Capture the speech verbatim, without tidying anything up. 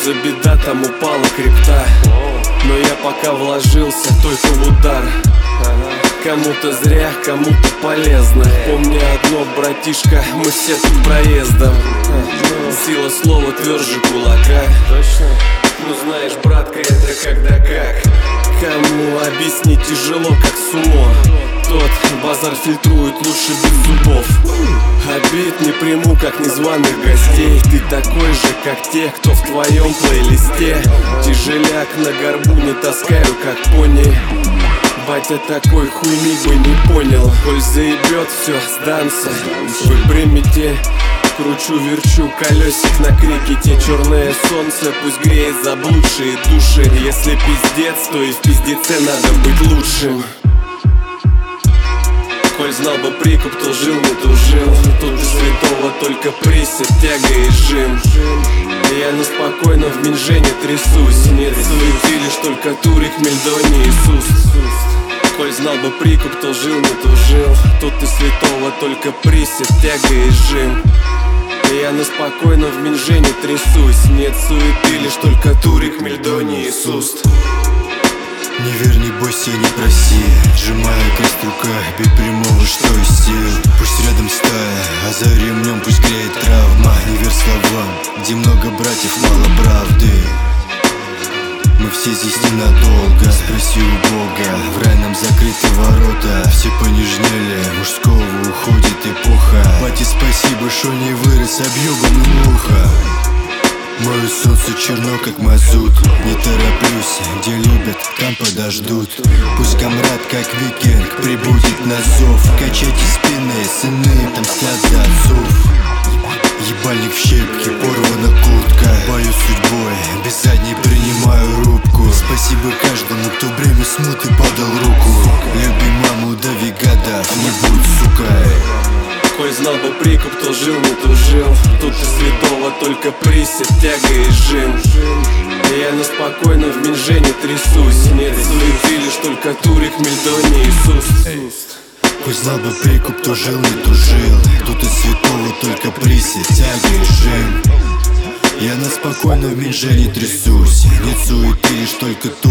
за беда, там упала крипта. Но я пока вложился только в удар. Кому-то зря, кому-то полезно. Помни одно, братишка, мы все тут проездом. Сила слова тверже кулака. Ну знаешь, братка, это когда как. Кому объяснить тяжело, как сумо. Тот базар фильтрует лучше без зубов. Обид не приму, как незваных гостей. Ты такой же, как те, кто в твоем плейлисте. Тяжеляк на горбу не таскаю, как пони. Батя такой хуйни бы не понял. Коль заебет, все, сдамся. Вы примете. Кручу-верчу колесик на крикете. Черное солнце пусть греет заблудшие души. Если пиздец, то и в пиздеце надо быть лучшим. Коль знал бы прикуп, то жил, не тужил. Тут из святого только присед, тяга и жим. Я неспокойно в минжене трясусь. Нет суеты, лишь только турик, мельдони и Иисус. Коль знал бы прикуп, то жил, не тужил. Тут из святого только присед, тяга и жим. Я неспокойно в минжене трясусь. Нет суеты, лишь только турик, мельдони и Иисус. Не верь, не бойся, не проси. Сжимая крест в руках, бей прямого, что из сил. Пусть рядом стая, а за ремнем пусть греет травма. Не верь словам, где много братьев, мало правды. Мы все здесь ненадолго, спроси у Бога. В рай нам закрыты ворота, все понежнели, мужского уходит эпоха. Батя, спасибо, что не вырос объебанным ухо. Мое солнце черно, как мазут. Не тороплюсь, где любят, там подождут. Пусть комрад, как викинг, прибудет на зов. Качайте спины, сыны отомстят за отцов. Ебальник в щепке, порвана куртка. Боюсь судьбой, без задней принимаю рубку. Спасибо каждому, кто время смуты подал руку. Люби маму, дави годов, не будь сука. Коль знал бы прикуп, то жил, не тужил. Тут из святого только присед, тяга и жим. Я неспокойно в минжене трясусь. Нет суеты, лишь только турик, мельдони и Иисус. Коль знал бы прикуп, то жил, не тужил. Тут из святого только присед, тяга и жим. Я неспокойно в минжене трясусь. Нет суеты, лишь только турик.